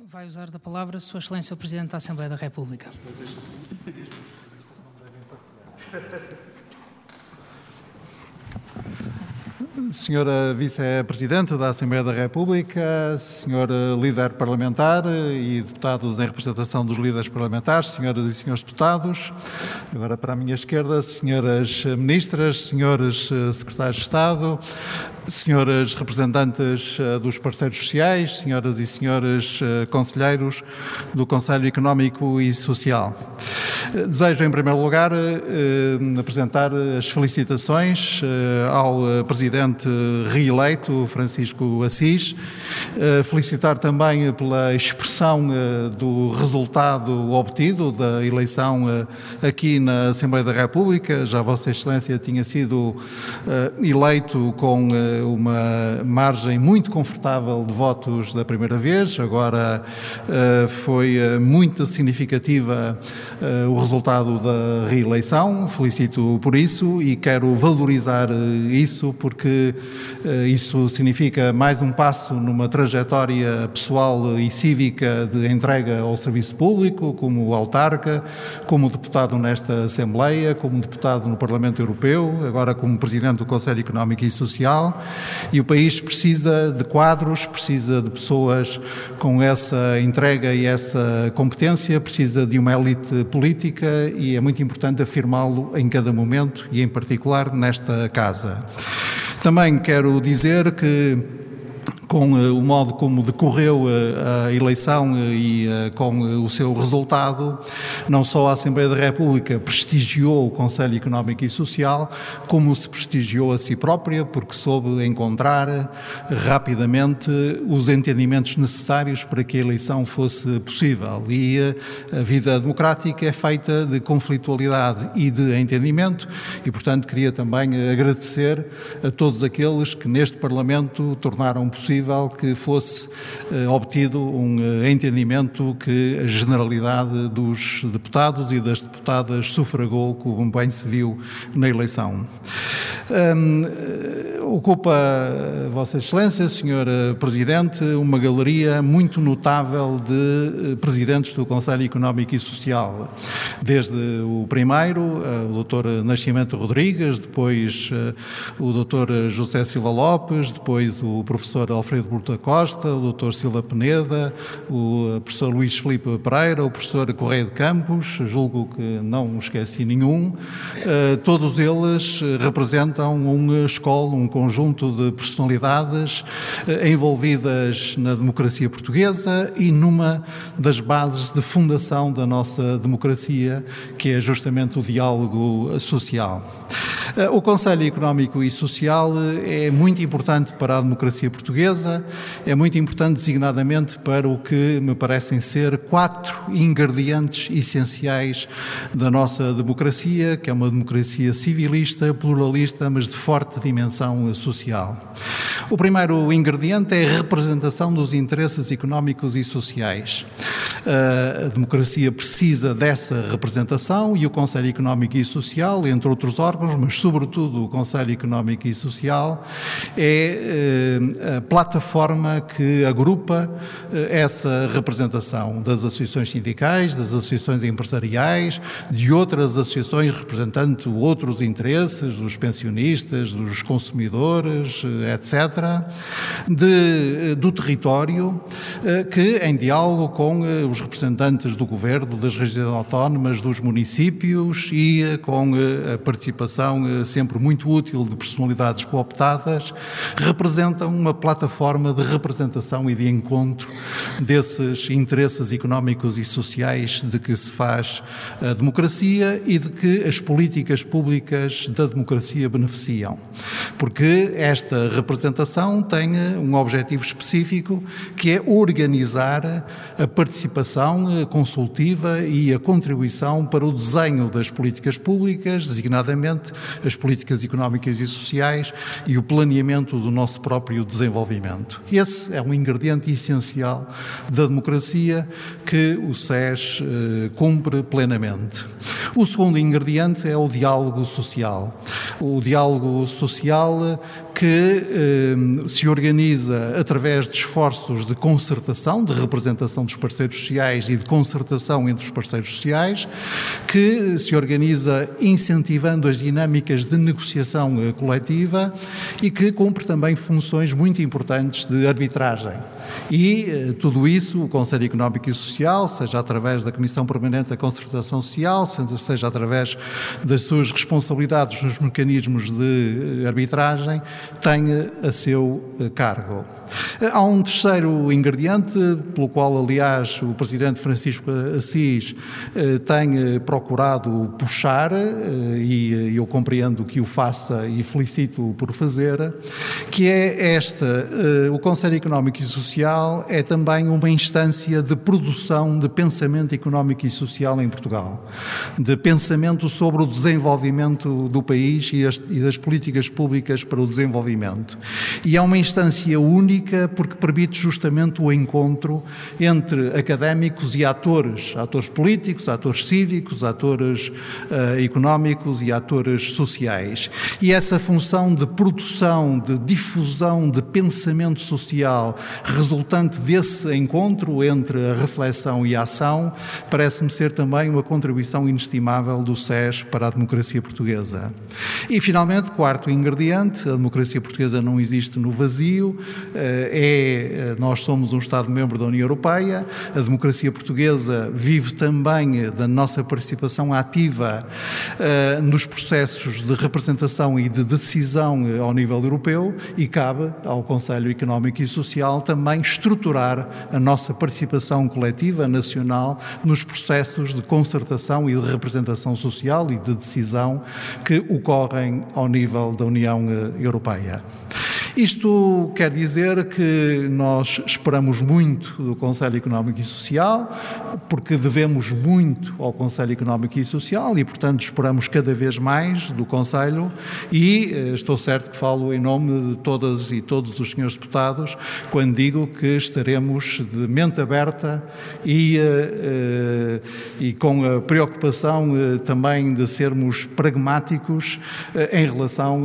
Vai usar da palavra Sua Excelência o Presidente da Assembleia da República. Senhora Vice-Presidente da Assembleia da República, Senhora Líder Parlamentar e deputados em representação dos líderes parlamentares, Senhoras e Senhores Deputados, agora para a minha esquerda, Senhoras Ministras, Senhores Secretários de Estado, Senhoras Representantes dos Parceiros Sociais, Senhoras e Senhores Conselheiros do Conselho Económico e Social. Desejo, em primeiro lugar, apresentar as felicitações ao Presidente reeleito, Francisco Assis, felicitar também pela expressão do resultado obtido da eleição aqui na Assembleia da República. Já Vossa Excelência tinha sido eleito com uma margem muito confortável de votos da primeira vez, agora foi muito significativa o resultado da reeleição. Felicito por isso e quero valorizar isso porque isso significa mais um passo numa trajetória pessoal e cívica de entrega ao serviço público, como autarca, como deputado nesta Assembleia, como deputado no Parlamento Europeu, agora como Presidente do Conselho Económico e Social. E o país precisa de quadros, precisa de pessoas com essa entrega e essa competência, precisa de uma elite política e é muito importante afirmá-lo em cada momento e em particular nesta casa. Também quero dizer que com o modo como decorreu a eleição e com o seu resultado, não só a Assembleia da República prestigiou o Conselho Económico e Social, como se prestigiou a si própria, porque soube encontrar rapidamente os entendimentos necessários para que a eleição fosse possível. E a vida democrática é feita de conflitualidade e de entendimento e, portanto, queria também agradecer a todos aqueles que neste Parlamento tornaram possível que fosse obtido um entendimento que a generalidade dos deputados e das deputadas sufragou, como bem se viu na eleição. Ocupa Vossa Excelência, Sr. Presidente, uma galeria muito notável de presidentes do Conselho Económico e Social. Desde o primeiro, o Dr. Nascimento Rodrigues, depois o Dr. José Silva Lopes, depois o Professor Alfredo Burta Costa, o Dr. Silva Peneda, o Professor Luís Filipe Pereira, o Professor Correia de Campos, julgo que não esqueci nenhum. Todos eles representam uma escola, um conjunto de personalidades envolvidas na democracia portuguesa e numa das bases de fundação da nossa democracia, que é justamente o diálogo social. O Conselho Económico e Social é muito importante para a democracia portuguesa, é muito importante designadamente para o que me parecem ser 4 ingredientes essenciais da nossa democracia, que é uma democracia civilista, pluralista, mas de forte dimensão social. O primeiro ingrediente é a representação dos interesses económicos e sociais. A democracia precisa dessa representação e o Conselho Económico e Social, entre outros órgãos, mas sobretudo o Conselho Económico e Social, é a plataforma que agrupa essa representação das associações sindicais, das associações empresariais, de outras associações representando outros interesses, dos pensionistas, dos consumidores, etc., do território, que em diálogo com os representantes do Governo, das regiões autónomas, dos municípios e com a participação sempre muito útil de personalidades cooptadas, representam uma plataforma de representação e de encontro desses interesses económicos e sociais de que se faz a democracia e de que as políticas públicas da democracia beneficiam. Porque esta representação tem um objetivo específico, que é organizar a participação consultiva e a contribuição para o desenho das políticas públicas, designadamente as políticas económicas e sociais e o planeamento do nosso próprio desenvolvimento. Esse é um ingrediente essencial da democracia que o SES cumpre plenamente. O segundo ingrediente é o diálogo social. O diálogo social que se organiza através de esforços de concertação, de representação dos parceiros sociais e de concertação entre os parceiros sociais, que se organiza incentivando as dinâmicas de negociação coletiva e que cumpre também funções muito importantes de arbitragem. E tudo isso, o Conselho Económico e Social, seja através da Comissão Permanente da Concertação Social, seja através das suas responsabilidades nos mecanismos de arbitragem, tem a seu cargo. Há um terceiro ingrediente, pelo qual, aliás, o Presidente Francisco Assis tem procurado puxar, e eu compreendo que o faça e felicito por fazer, que é o Conselho Económico e Social é também uma instância de produção de pensamento económico e social em Portugal, de pensamento sobre o desenvolvimento do país e das políticas públicas para o desenvolvimento. E é uma instância única porque permite justamente o encontro entre académicos e atores políticos, atores cívicos, atores económicos e atores sociais. E essa função de produção, de difusão de pensamento social resultante desse encontro entre a reflexão e a ação, parece-me ser também uma contribuição inestimável do SES para a democracia portuguesa. E, finalmente, quarto ingrediente, a democracia portuguesa não existe no vazio, nós somos um Estado-membro da União Europeia, a democracia portuguesa vive também da nossa participação ativa nos processos de representação e de decisão ao nível europeu e cabe ao Conselho Económico e Social também estruturar a nossa participação coletiva nacional nos processos de concertação e de representação social e de decisão que ocorrem ao nível da União Europeia. Isto quer dizer que nós esperamos muito do Conselho Económico e Social, porque devemos muito ao Conselho Económico e Social e, portanto, esperamos cada vez mais do Conselho e estou certo que falo em nome de todas e todos os senhores deputados quando digo que estaremos de mente aberta e com a preocupação também de sermos pragmáticos em relação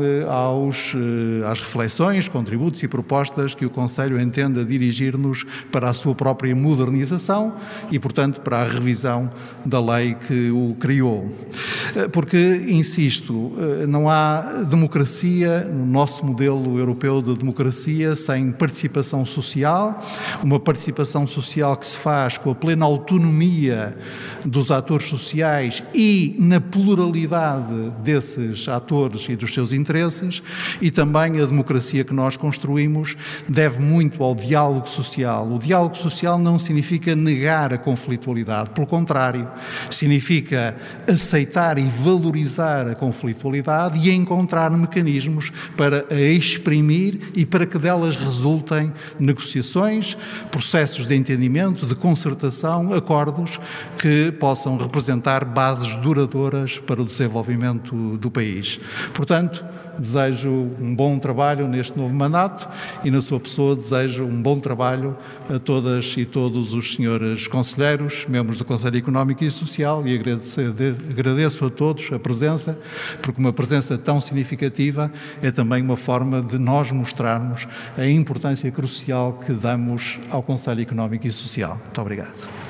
às reflexões, contributos e propostas que o Conselho entenda dirigir-nos para a sua própria modernização e, portanto, para a revisão da lei que o criou. Porque, insisto, não há democracia no nosso modelo europeu de democracia sem participação social, uma participação social que se faz com a plena autonomia dos atores sociais e na pluralidade desses atores e dos seus interesses, e também a democracia que nós construímos deve muito ao diálogo social. O diálogo social não significa negar a conflitualidade, pelo contrário, significa aceitar e valorizar a conflitualidade e encontrar mecanismos para a exprimir e para que delas resultem negociações, processos de entendimento, de concertação, acordos que possam representar bases duradouras para o desenvolvimento do país. Portanto, desejo um bom trabalho neste novo mandato e, na sua pessoa, desejo um bom trabalho a todas e todos os senhores conselheiros, membros do Conselho Económico e Social, e agradeço a todos a presença, porque uma presença tão significativa é também uma forma de nós mostrarmos a importância crucial que damos ao Conselho Económico e Social. Muito obrigado.